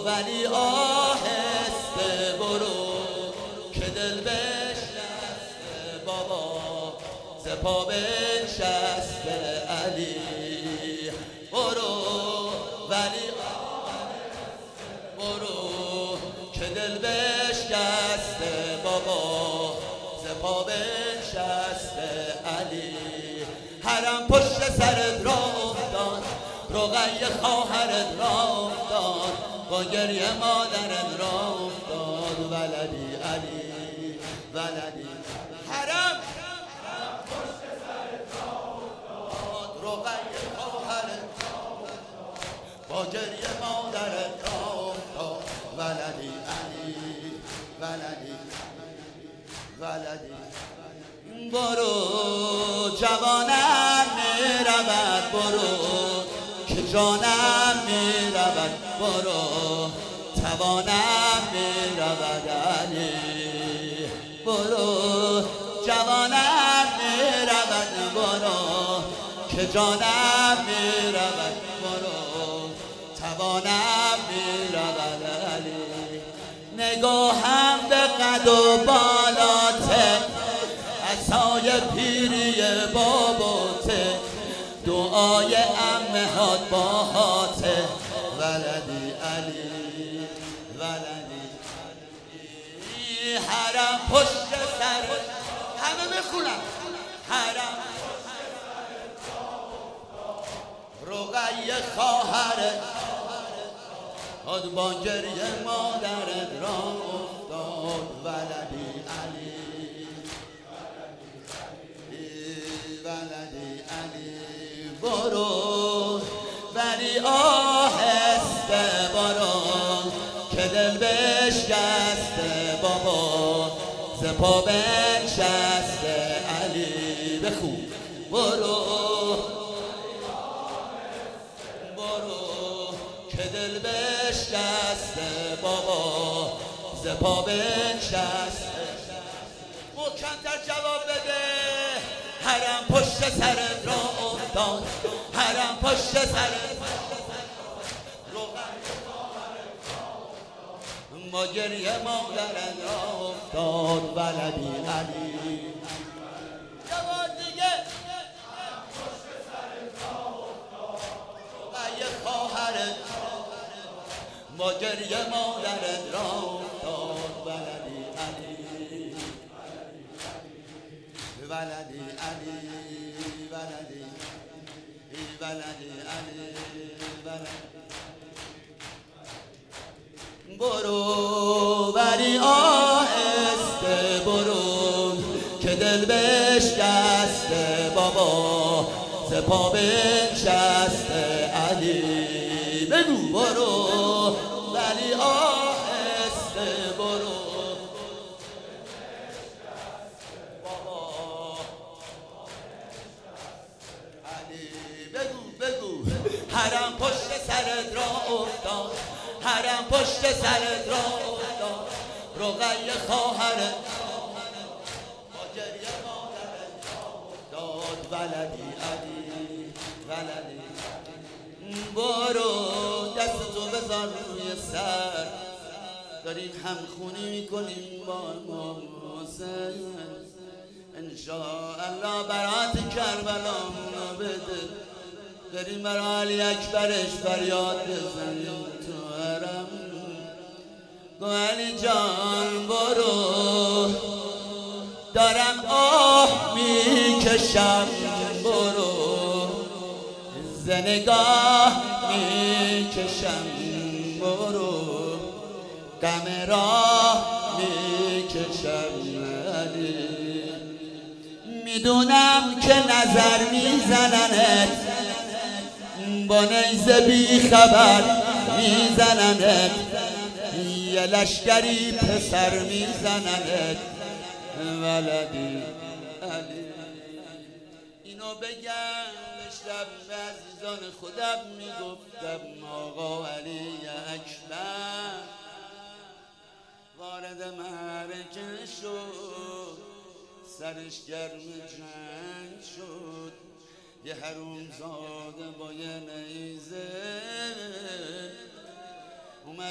ولی آهسته برو که دل بشکسته بابا ز پا بنشسته علی برو ولی برو که دل بشکسته بابا ز پا بنشسته علی حرم پشت سرت را افتاد رقیه خواهرت را افتاد با گریه مادرت را افتاد ولدی علی ولدی حرم پشت سرت را افتاد رقیه خواهرت را افتاد با گریه مادرت را افتاد ولدی علی ولدی ولدی برو جوانم میرود برو که جانم میرود برو توانم میرود علی برو جوانم میرود برو که جانم میرود برو توانم میرود علی نگاهم به قد و بالاته عصای پیری باباته دعای امهات باهاته ولدی علی ولدی حرم پشت سر همه بخونم حرم رقیه خواهرت خود با گریه مادرت را افتاد ولدی علی ولدی علی برو ولی آهسته برو که دل بشکسته بابا ز پا بنشسته علی بخون برو برو که دل بشکسته بابا ز پا بنشسته محکم‌تر جواب بده حرم پشت سرت را افتاد حرم پشت سرت ما گریه مادرت را افتاد ولدی علی جواد دیگه پشت سرت را افتاد رقیه خواهرت ما گریه مادرت را افتاد ولدی علی ولدی علی ولدی ولدی علی ولدی برو ولی آهسته برو که دل بشکسته بابا ز پا بنشسته علی بگو برو ولی آهسته برو حرم پشت سرت را افتاد حرم پشت سرت را افتاد رقیه خواهرت با گریه مادرت را افتاد ولدی علی ولدی برو دستتو بذار روی سر داریم همخونی میکنیم با امام حسین انشاءالله برات کربلامونو بده بریم برای علی اکبرش فریاد بزنیم تو حرم گو علی جان برو دارم آه میکشم برو ز نگاه میکشم برو غم راه میکشم علی میدونم که نظر میزننت با نیزه بی خبر میزننت یه لشکری پسر میزننت ولدی علی اینو بگم بشتم به عزیزان خودم میگفتم آقا علی اکبر وارد معرکه شد سرش گرم جنگ شد یه حروم زاده با یه نیزه اومد